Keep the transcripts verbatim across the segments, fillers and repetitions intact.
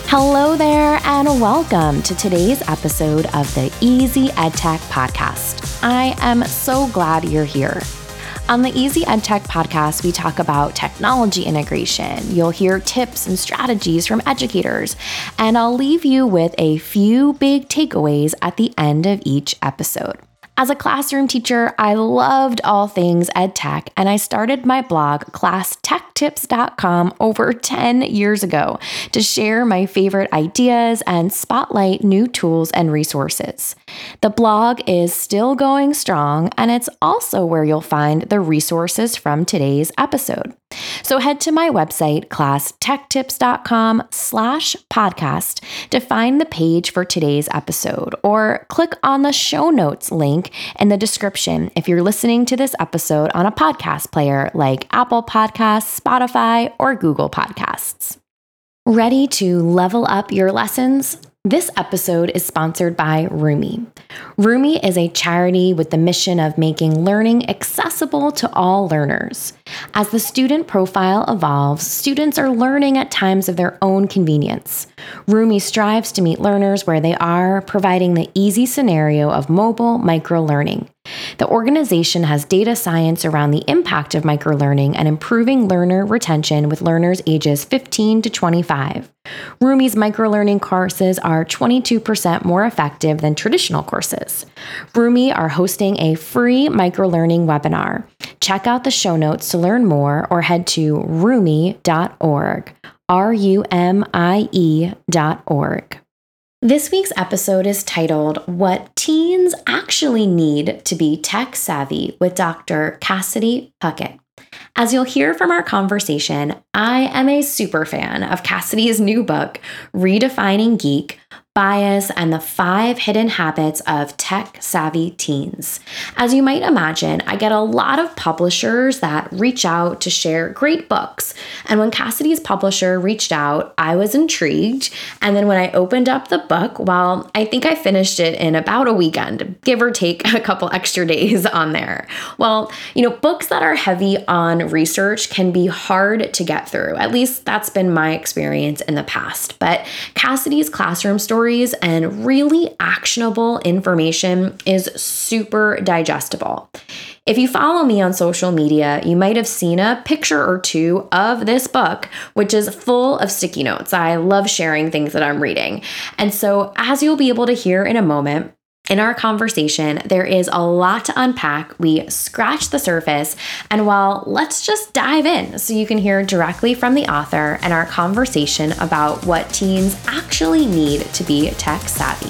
Hello there, and welcome to today's episode of the Easy EdTech Podcast. I am so glad you're here. On the Easy EdTech Podcast, we talk about technology integration. You'll hear tips and strategies from educators, and I'll leave you with a few big takeaways at the end of each episode. As a classroom teacher, I loved all things EdTech, and I started my blog, class tech tips dot com, over ten years ago to share my favorite ideas and spotlight new tools and resources. The blog is still going strong, and it's also where you'll find the resources from today's episode. So head to my website, class tech tips dot com slash podcast to find the page for today's episode, or click on the show notes link in the description if you're listening to this episode on a podcast player like Apple Podcasts, Spotify, or Google Podcasts. Ready to level up your lessons? This episode is sponsored by Rumi. Rumi is a charity with the mission of making learning accessible to all learners. As the student profile evolves, students are learning at times of their own convenience. Rumi strives to meet learners where they are, providing the easy scenario of mobile microlearning. The organization has data science around the impact of microlearning and improving learner retention with learners ages fifteen to twenty-five. Rumi's microlearning courses are twenty-two percent more effective than traditional courses. Rumi are hosting a free microlearning webinar. Check out the show notes to learn more or head to rumi dot org, R U M I E dot org. This week's episode is titled, What Teens Actually Need to Be Tech Savvy with Doctor Cassidy Puckett. As you'll hear from our conversation, I am a super fan of Cassidy's new book, Redefining Geek, Bias, and the Five Hidden Habits of Tech-Savvy Teens. As you might imagine, I get a lot of publishers that reach out to share great books. And when Cassidy's publisher reached out, I was intrigued. And then when I opened up the book, well, I think I finished it in about a weekend, give or take a couple extra days on there. Well, you know, books that are heavy on research can be hard to get through. At least that's been my experience in the past. But Cassidy's classroom story and really actionable information is super digestible. If you follow me on social media, you might have seen a picture or two of this book, which is full of sticky notes. I love sharing things that I'm reading. And so, as you'll be able to hear in a moment, in our conversation, there is a lot to unpack. We scratch the surface, and well, let's just dive in so you can hear directly from the author and our conversation about what teens actually need to be tech savvy.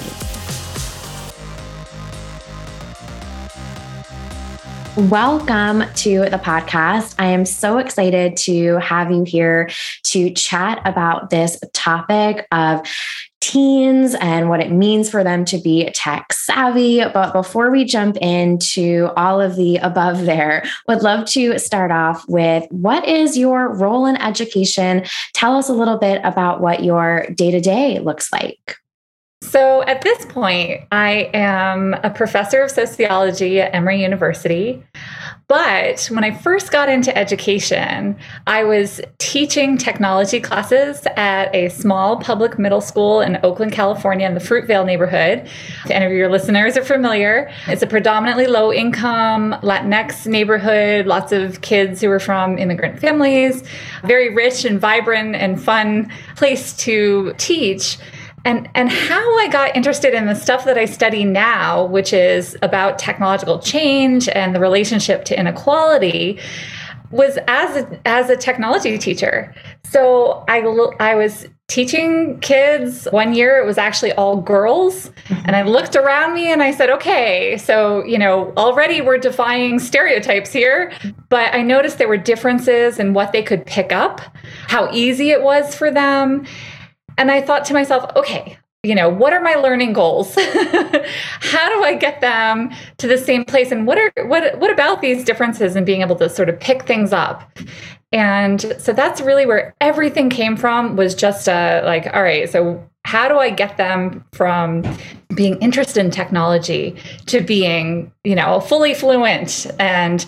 Welcome to the podcast. I am so excited to have you here to chat about this topic of teens and what it means for them to be tech savvy. But before we jump into all of the above there, would love to start off with, what is your role in education? Tell us a little bit about what your day-to-day looks like. So at this point, I am a professor of sociology at Emory University. But when I first got into education, I was teaching technology classes at a small public middle school in Oakland, California, in the Fruitvale neighborhood. If any of your listeners are familiar, it's a predominantly low-income Latinx neighborhood, lots of kids who are from immigrant families, very rich and vibrant and fun place to teach. And and how I got interested in the stuff that I study now, which is about technological change and the relationship to inequality, was as a, as a technology teacher. So I, I was teaching kids. One year it was actually all girls. And I looked around me and I said, okay, so, you know, already we're defying stereotypes here. But I noticed there were differences in what they could pick up, how easy it was for them. And I thought to myself, okay, you know, what are my learning goals? How do I get them to the same place? And what are what what about these differences and being able to sort of pick things up? And so that's really where everything came from, was just uh, like, all right, so how do I get them from being interested in technology to being, you know, fully fluent and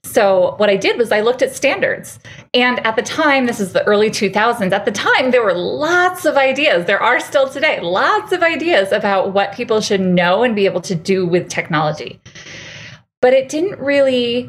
So what I did was I looked at standards. And at the time, this is the early two thousands, at the time, there were lots of ideas. There are still today, lots of ideas about what people should know and be able to do with technology. But it didn't really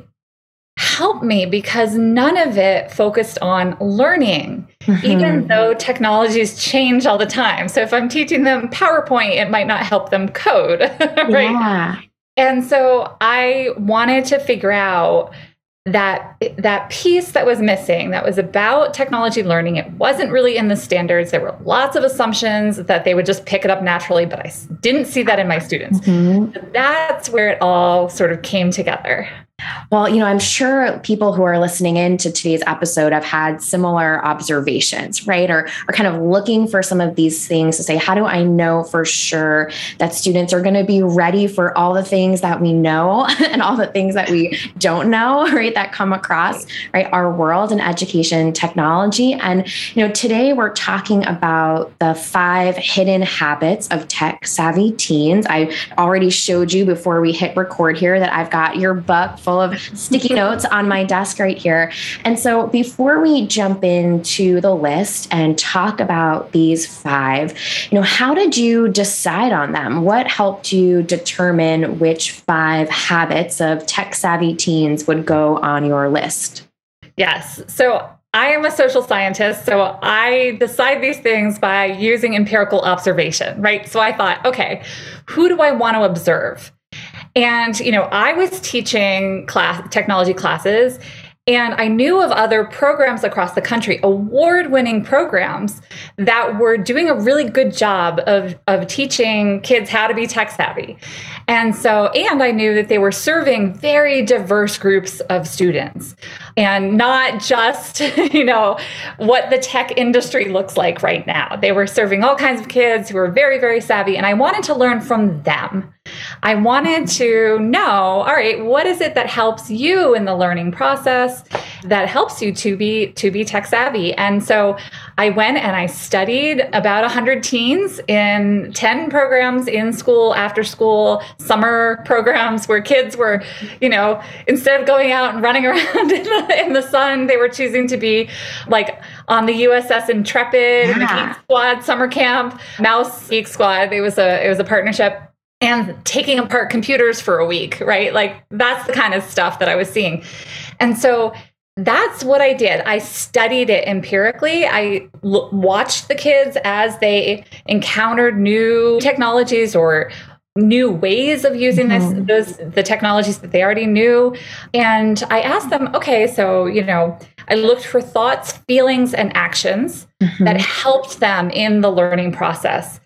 help me because none of it focused on learning, mm-hmm. even though technologies change all the time. So if I'm teaching them PowerPoint, it might not help them code, right? Yeah. And so I wanted to figure out that that piece that was missing, that was about technology learning. It wasn't really in the standards. There were lots of assumptions that they would just pick it up naturally, but I didn't see that in my students. Mm-hmm. That's where it all sort of came together. Well, you know, I'm sure people who are listening in to today's episode have had similar observations, right? Or are kind of looking for some of these things to say, how do I know for sure that students are going to be ready for all the things that we know and all the things that we don't know, right? That come across, right? Our world in education technology. And, you know, today we're talking about the five hidden habits of tech savvy teens. I already showed you before we hit record here that I've got your book full of sticky notes on my desk right here. And so before we jump into the list and talk about these five, you know, how did you decide on them? What helped you determine which five habits of tech savvy teens would go on your list? Yes. So I am a social scientist, so I decide these things by using empirical observation, right? So I thought, okay, who do I want to observe? And, you know, I was teaching class technology classes, and I knew of other programs across the country, award-winning programs that were doing a really good job of, of teaching kids how to be tech savvy. And so, and I knew that they were serving very diverse groups of students and not just, you know, what the tech industry looks like right now. They were serving all kinds of kids who were very, very savvy, and I wanted to learn from them. I wanted to know, all right, what is it that helps you in the learning process, that helps you to be to be tech savvy? And so I went and I studied about one hundred teens in ten programs in school, after school, summer programs where kids were, you know, instead of going out and running around in the, in the sun, they were choosing to be like on the U S S Intrepid, yeah. in the Geek Squad summer camp, Mouse Geek Squad. It was a it was a partnership. And taking apart computers for a week, right? Like that's the kind of stuff that I was seeing. And so that's what I did. I studied it empirically. I l- watched the kids as they encountered new technologies or new ways of using mm-hmm. this, those, the technologies that they already knew. And I asked them, okay, so, you know, I looked for thoughts, feelings, and actions mm-hmm. that helped them in the learning process.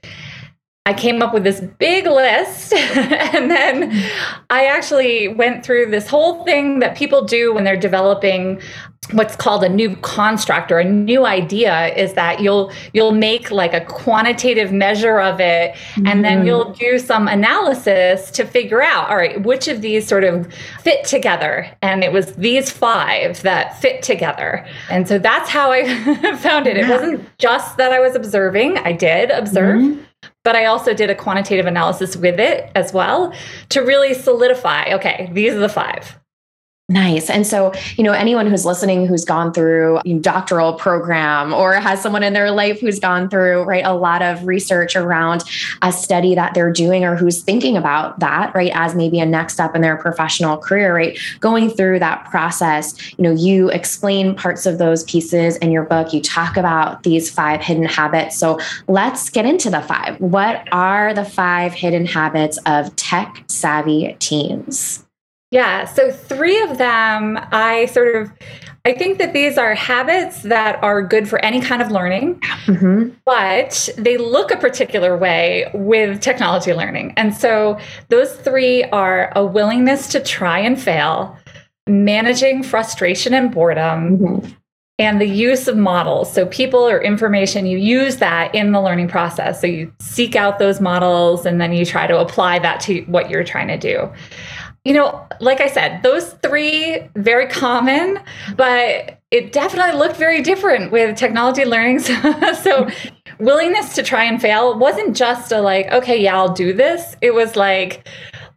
I came up with this big list, and then I actually went through this whole thing that people do when they're developing what's called a new construct or a new idea, is that you'll you'll make like a quantitative measure of it, and mm-hmm. then you'll do some analysis to figure out, all right, which of these sort of fit together. And it was these five that fit together. And so that's how I found it. It wasn't just that I was observing. I did observe. Mm-hmm. But I also did a quantitative analysis with it as well to really solidify, okay, these are the five. Nice. And so, you know, anyone who's listening who's gone through a doctoral program or has someone in their life who's gone through, right, a lot of research around a study that they're doing, or who's thinking about that, right, as maybe a next step in their professional career, right, going through that process, you know, you explain parts of those pieces in your book. You talk about these five hidden habits. So let's get into the five. What are the five hidden habits of tech savvy teens? Yeah, so three of them, I sort of, I think that these are habits that are good for any kind of learning, mm-hmm. but they look a particular way with technology learning. And so those three are a willingness to try and fail, managing frustration and boredom, mm-hmm. and the use of models. So people or information, you use that in the learning process. So you seek out those models and then you try to apply that to what you're trying to do. You know, like I said, those three, very common, but it definitely looked very different with technology learning. So, so willingness to try and fail wasn't just a like, okay, yeah, I'll do this. It was like,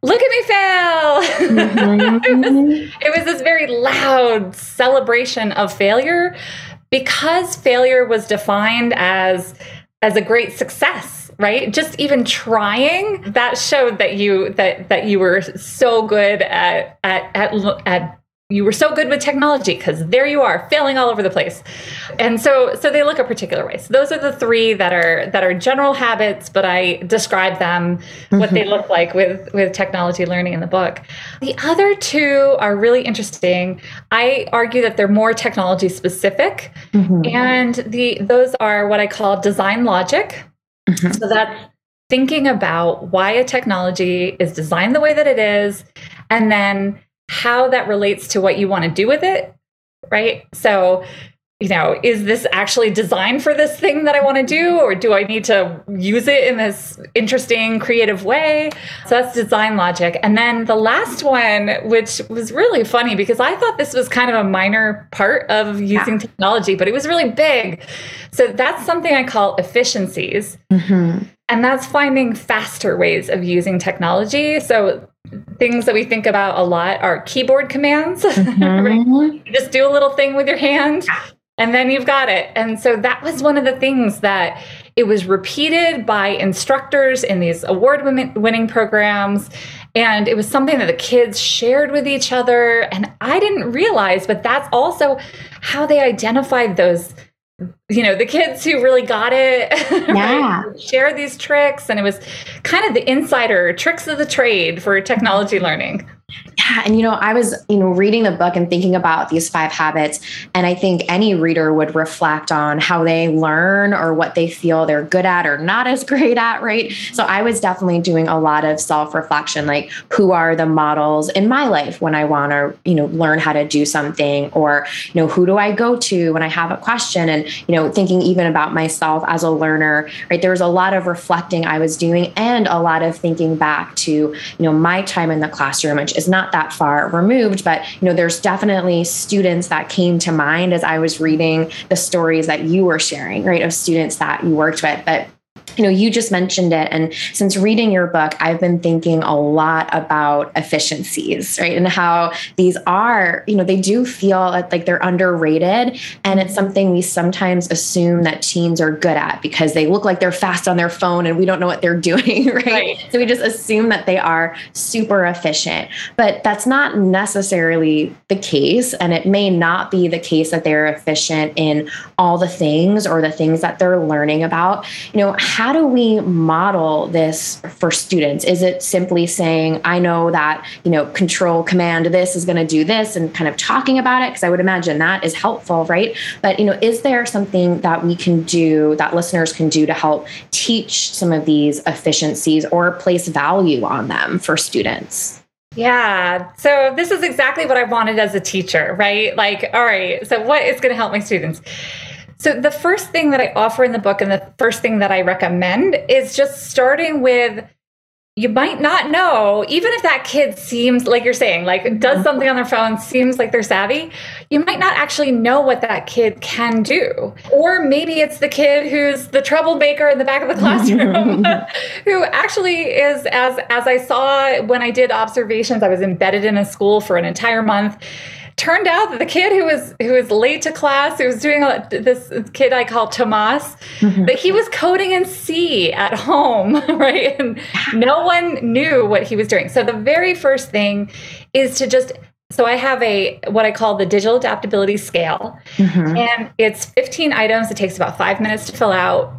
look at me fail. Mm-hmm. it, was, it was this very loud celebration of failure because failure was defined as, as a great success, right? Just even trying, that showed that you, that, that you were so good at, at, at, at you were so good with technology because there you are failing all over the place. And so, so they look a particular way. So those are the three that are, that are general habits, but I describe them, mm-hmm. what they look like with, with technology learning in the book. The other two are really interesting. I argue that they're more technology specific. Mm-hmm. And the, those are what I call design logic. Mm-hmm. So that's thinking about why a technology is designed the way that it is, and then how that relates to what you want to do with it, right? So, you know, is this actually designed for this thing that I want to do, or do I need to use it in this interesting, creative way? So that's design logic. And then the last one, which was really funny because I thought this was kind of a minor part of using yeah. technology, but it was really big. So that's something I call efficiencies. Mm-hmm. And that's finding faster ways of using technology. So things that we think about a lot are keyboard commands. Mm-hmm. Right? You just do a little thing with your hand and then you've got it. And so that was one of the things that it was repeated by instructors in these award-winning programs. And it was something that the kids shared with each other. And I didn't realize, but that's also how they identified those, you know, the kids who really got it, yeah. right? Share these tricks. And it was kind of the insider tricks of the trade for technology learning. Yeah. And, you know, I was, you know, reading the book and thinking about these five habits. And I think any reader would reflect on how they learn or what they feel they're good at or not as great at. Right. So I was definitely doing a lot of self-reflection, like who are the models in my life when I want to, you know, learn how to do something, or, you know, who do I go to when I have a question? And, you know, thinking even about myself as a learner, right. There was a lot of reflecting I was doing and a lot of thinking back to, you know, my time in the classroom, which is not that far removed, but, you know, there's definitely students that came to mind as I was reading the stories that you were sharing, right, of students that you worked with. But you know, you just mentioned it. And since reading your book, I've been thinking a lot about efficiencies, right? And how these are, you know, they do feel like they're underrated. And it's something we sometimes assume that teens are good at because they look like they're fast on their phone and we don't know what they're doing, right? right. So we just assume that they are super efficient. But that's not necessarily the case. And it may not be the case that they're efficient in all the things or the things that they're learning about. You know, how do we model this for students? Is it simply saying, I know that, you know, control command this is going to do this and kind of talking about it? Because I would imagine that is helpful, right? But, you know, is there something that we can do, that listeners can do to help teach some of these efficiencies or place value on them for students? Yeah. So this is exactly what I wanted as a teacher, right? Like, all right, so what is going to help my students? So the first thing that I offer in the book and the first thing that I recommend is just starting with, you might not know, even if that kid seems, like you're saying, like does something on their phone, seems like they're savvy, you might not actually know what that kid can do. Or maybe it's the kid who's the troublemaker in the back of the classroom who actually is, as, as I saw when I did observations, I was embedded in a school for an entire month. Turned out that the kid who was who was late to class, who was doing a, this kid I call Tomas, mm-hmm. that he was coding in C at home, right? And no one knew what he was doing. So the very first thing is to just, so I have a, what I call the digital adaptability scale. Mm-hmm. And it's fifteen items. It takes about five minutes to fill out.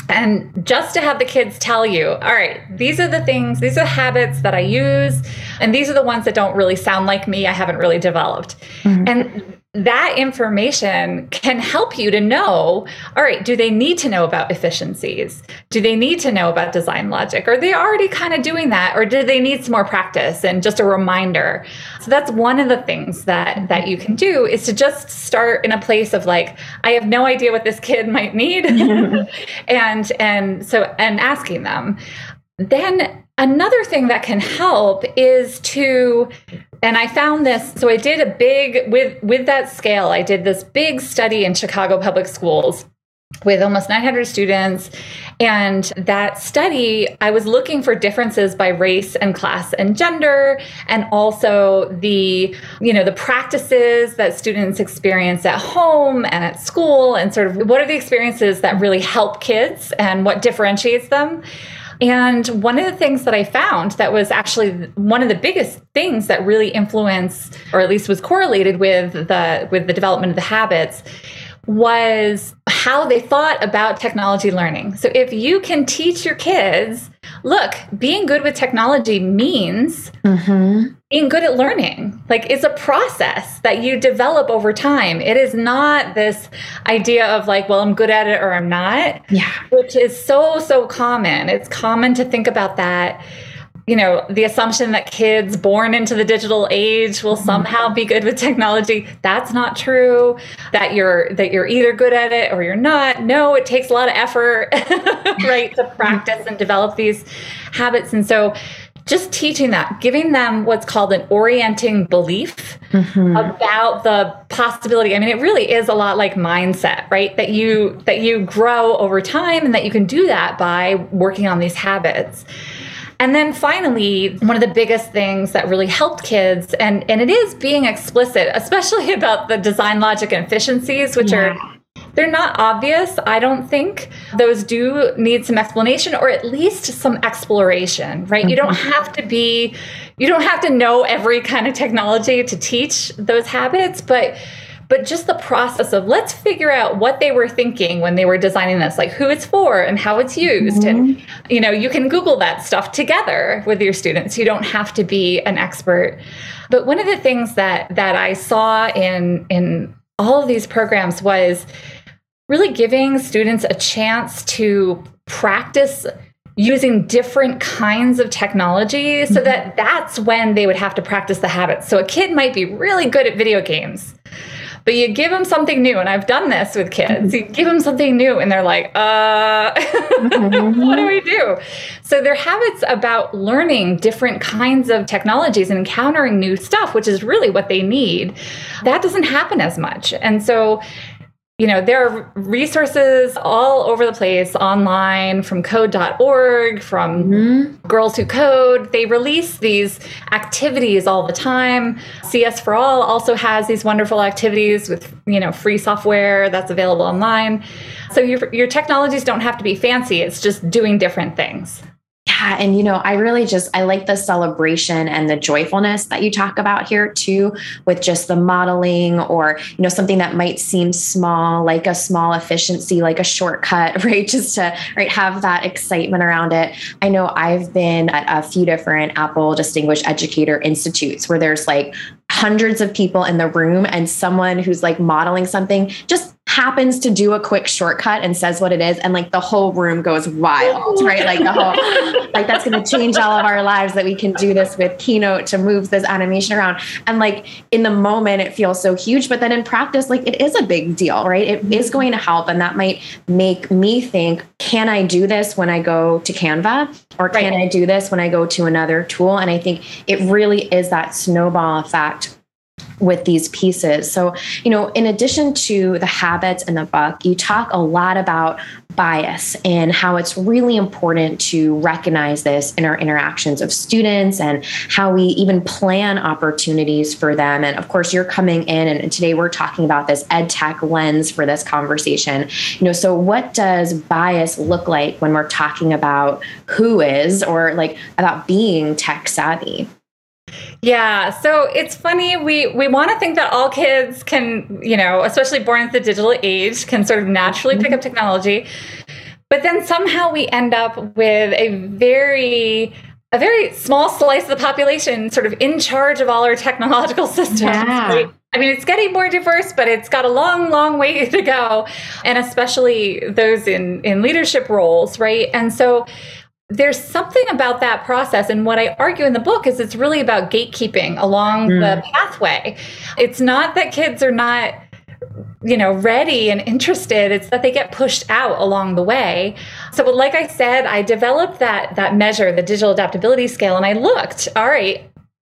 And just to have the kids tell you, all right, these are the things, these are the habits that I use, and these are the ones that don't really sound like me, I haven't really developed. Mm-hmm. And that information can help you to know, all right, do they need to know about efficiencies? Do they need to know about design logic? Are they already kind of doing that? Or do they need some more practice and just a reminder? So that's one of the things that, that you can do, is to just start in a place of like, I have no idea what this kid might need. and, and so, and asking them. Then another thing that can help is to, and I found this, so I did a big, with, with that scale, I did this big study in Chicago public schools. with almost nine hundred students. And that study, I was looking for differences by race and class and gender, and also the, you know, the practices that students experience at home and at school, and sort of what are the experiences that really help kids and what differentiates them. And one of the things that I found that was actually one of the biggest things that really influenced, or at least was correlated with the with the development of the habits, was how they thought about technology learning. So if you can teach your kids, look, being good with technology means mm-hmm. being good at learning. Like, it's a process that you develop over time. It is not this idea of like, well, I'm good at it or I'm not, yeah. which is so, so common. It's common to think about that. You know, the assumption that kids born into the digital age will somehow be good with technology. That's not true. That you're that you're either good at it or you're not. No, it takes a lot of effort, right, to practice and develop these habits. And so just teaching that, giving them what's called an orienting belief mm-hmm. about the possibility. I mean, it really is a lot like mindset, right? That you that you grow over time, and that you can do that by working on these habits. And then finally, one of the biggest things that really helped kids, and, and it is being explicit, especially about the design logic and efficiencies, which yeah. are, they're not obvious, I don't think. Those do need some explanation, or at least some exploration, right? Mm-hmm. You don't have to be, you don't have to know every kind of technology to teach those habits, but But just the process of, let's figure out what they were thinking when they were designing this, like who it's for and how it's used. Mm-hmm. And, you know, you can Google that stuff together with your students. You don't have to be an expert. But one of the things that that I saw in in all of these programs was really giving students a chance to practice using different kinds of technology, so that that's when they would have to practice the habits. So a kid might be really good at video games, but you give them something new, and I've done this with kids. You give them something new, and they're like, uh, mm-hmm. what do we do? So their habits about learning different kinds of technologies and encountering new stuff, which is really what they need, that doesn't happen as much. And so, you know, there are resources all over the place online, from code dot org, from mm-hmm. Girls Who Code. They release these activities all the time. C S for All also has these wonderful activities with, you know, free software that's available online. So your your technologies don't have to be fancy. It's just doing different things. Yeah. And, you know, I really just, I like the celebration and the joyfulness that you talk about here too, with just the modeling, or, you know, something that might seem small, like a small efficiency, like a shortcut, right? Just to, right, have that excitement around it. I know I've been at a few different Apple Distinguished Educator Institutes where there's like hundreds of people in the room, and someone who's like modeling something just happens to do a quick shortcut and says what it is, and like the whole room goes wild, right? Like the whole, like that's going to change all of our lives, that we can do this with Keynote to move this animation around. And like in the moment, it feels so huge, but then in practice, like it is a big deal, right? It is going to help. And that might make me think, can I do this when I go to Canva? Or can right. I do this when I go to another tool? And I think it really is that snowball effect with these pieces. So, you know, in addition to the habits in the book, you talk a lot about bias and how it's really important to recognize this in our interactions of students, and how we even plan opportunities for them. And of course, you're coming in, and today we're talking about this ed tech lens for this conversation. You know, so what does bias look like when we're talking about who is, or like about being tech savvy? Yeah. So it's funny. We, we want to think that all kids can, you know, especially born at the digital age, can sort of naturally pick up technology. But then somehow we end up with a very, a very small slice of the population sort of in charge of all our technological systems. Yeah. Right? I mean, it's getting more diverse, but it's got a long, long way to go. And especially those in, in leadership roles, right? And so there's something about that process. And what I argue in the book is it's really about gatekeeping along mm. the pathway. It's not that kids are not, you know, ready and interested. It's that they get pushed out along the way. So like I said, I developed that, that measure, the digital adaptability scale, and I looked, all right,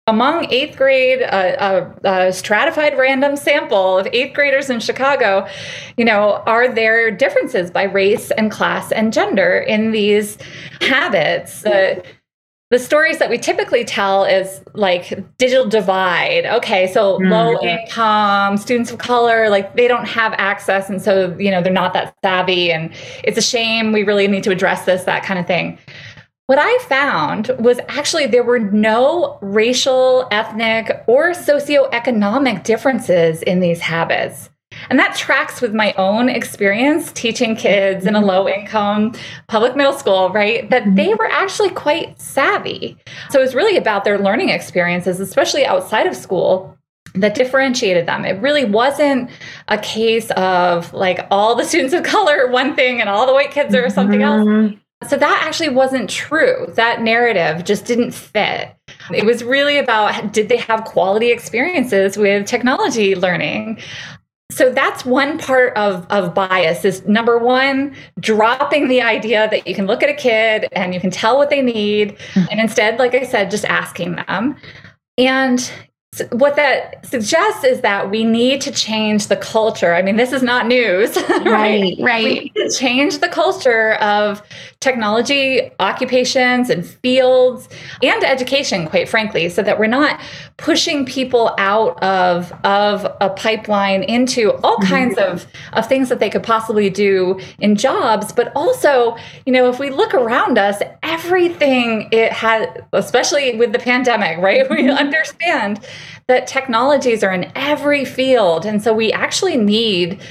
among eighth grade, uh, a, a stratified random sample of eighth graders in Chicago, you know, are there differences by race and class and gender in these habits? The, the stories that we typically tell is like digital divide. Okay, so mm-hmm. low income, students of color, like they don't have access. And so, you know, they're not that savvy and it's a shame. We really need to address this, that kind of thing. What I found was actually there were no racial, ethnic, or socioeconomic differences in these habits. And that tracks with my own experience teaching kids in a low-income public middle school, right? That they were actually quite savvy. So it was really about their learning experiences, especially outside of school, that differentiated them. It really wasn't a case of like all the students of color are one thing and all the white kids are something else. So that actually wasn't true. That narrative just didn't fit. It was really about, did they have quality experiences with technology learning? So that's one part of, of bias is number one, dropping the idea that you can look at a kid and you can tell what they need. And instead, like I said, just asking them. And what that suggests is that we need to change the culture. I mean, this is not news. Right, right. We need to change the culture of technology occupations and fields and education, quite frankly, so that we're not pushing people out of, of a pipeline into all kinds mm-hmm. of, of things that they could possibly do in jobs. But also, you know, if we look around us, everything it had, especially with the pandemic, right? Mm-hmm. We understand that technologies are in every field. And so we actually need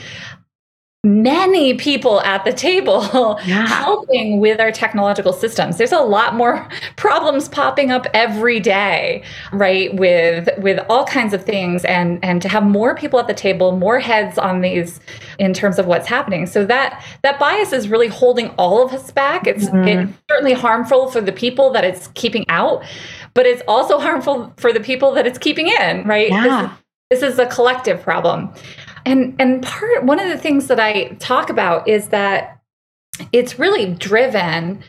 many people at the table yeah. helping with our technological systems. There's a lot more problems popping up every day, right? With with all kinds of things, and and to have more people at the table, more heads on these in terms of what's happening. So that that bias is really holding all of us back. It's, mm-hmm. it's certainly harmful for the people that it's keeping out, but it's also harmful for the people that it's keeping in, right? Yeah. This, this is a collective problem. And and part one of the things that I talk about is that it's really driven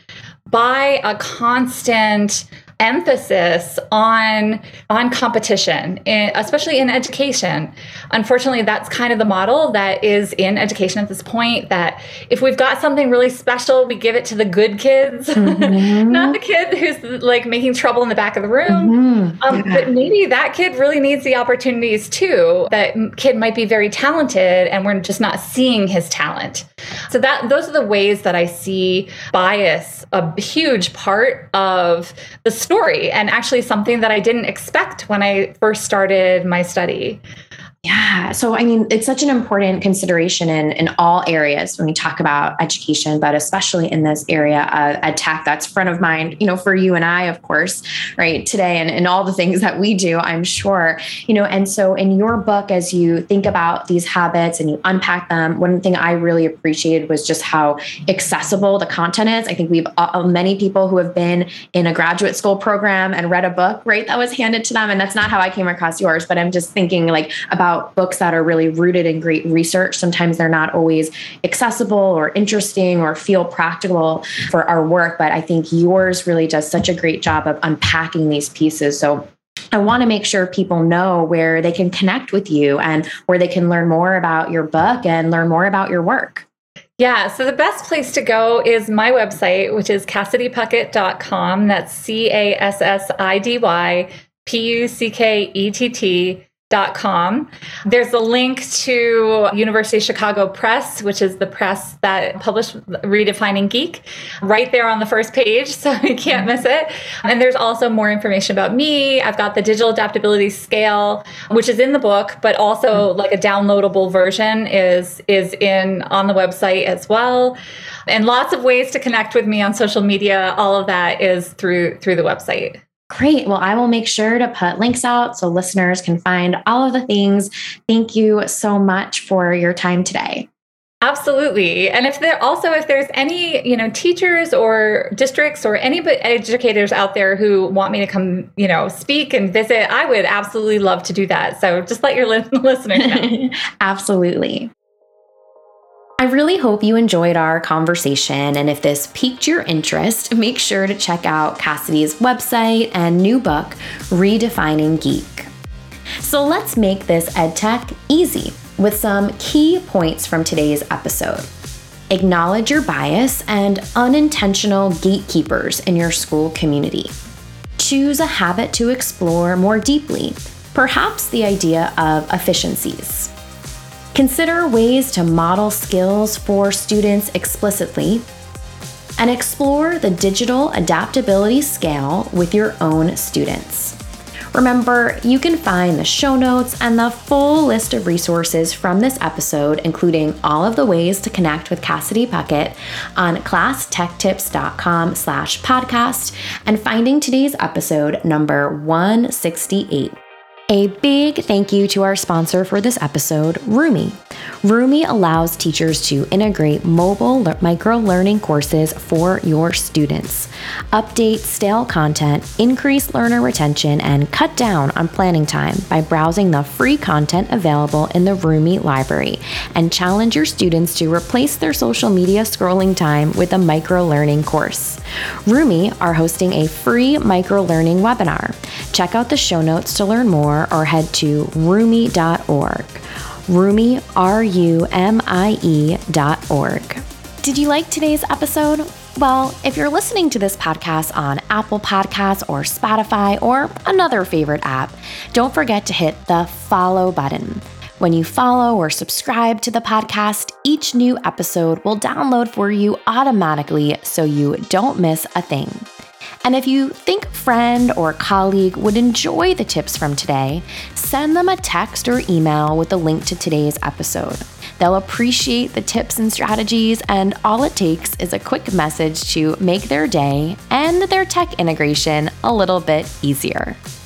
by a constant emphasis on on competition, in, especially in education. Unfortunately, that's kind of the model that is in education at this point, that if we've got something really special, we give it to the good kids, mm-hmm. not the kid who's like making trouble in the back of the room. Mm-hmm. Um, yeah. But maybe that kid really needs the opportunities too. That kid might be very talented and we're just not seeing his talent. So that those are the ways that I see bias, a huge part of the story, and actually something that I didn't expect when I first started my study. Yeah. So, I mean, it's such an important consideration in, in all areas when we talk about education, but especially in this area of ed tech that's front of mind, you know, for you and I, of course, right, today, and, and all the things that we do, I'm sure, you know, and so in your book, as you think about these habits and you unpack them, one thing I really appreciated was just how accessible the content is. I think we've uh, many people who have been in a graduate school program and read a book, right, that was handed to them. And that's not how I came across yours, but I'm just thinking like about books that are really rooted in great research. Sometimes they're not always accessible or interesting or feel practical for our work, but I think yours really does such a great job of unpacking these pieces. So I want to make sure people know where they can connect with you and where they can learn more about your book and learn more about your work. Yeah, so the best place to go is my website, which is cassidy puckett dot com. That's C A S S I D Y P U C K E T T Dot com. There's a link to University of Chicago Press, which is the press that published Redefining Geek, right there on the first page, so you can't miss it. And there's also more information about me. I've got the digital adaptability scale, which is in the book, but also like a downloadable version is is in on the website as well. And lots of ways to connect with me on social media. All of that is through through the website. Great. Well, I will make sure to put links out so listeners can find all of the things. Thank you so much for your time today. Absolutely. And if there also, if there's any, you know, teachers or districts or any educators out there who want me to come, you know, speak and visit, I would absolutely love to do that. So just let your listeners know. Absolutely. I really hope you enjoyed our conversation, and if this piqued your interest, make sure to check out Cassidy's website and new book, Redefining Geek. So let's make this EdTech easy with some key points from today's episode. Acknowledge your bias and unintentional gatekeepers in your school community. Choose a habit to explore more deeply, perhaps the idea of efficiencies. Consider ways to model skills for students explicitly, and explore the digital adaptability scale with your own students. Remember, you can find the show notes and the full list of resources from this episode, including all of the ways to connect with Cassidy Puckett, on classtechtips.com slash podcast and finding today's episode number one sixty-eight. A big thank you to our sponsor for this episode, Rumi. Rumi allows teachers to integrate mobile le- micro-learning courses for your students, update stale content, increase learner retention, and cut down on planning time by browsing the free content available in the Rumi library, and challenge your students to replace their social media scrolling time with a micro-learning course. Rumi are hosting a free micro-learning webinar. Check out the show notes to learn more, or head to rumi dot org. Rumi, R U M I E dot org. Did you like today's episode? Well, if you're listening to this podcast on Apple Podcasts or Spotify or another favorite app, don't forget to hit the follow button. When you follow or subscribe to the podcast, each new episode will download for you automatically so you don't miss a thing. And if you think a friend or colleague would enjoy the tips from today, send them a text or email with a link to today's episode. They'll appreciate the tips and strategies, and all it takes is a quick message to make their day and their tech integration a little bit easier.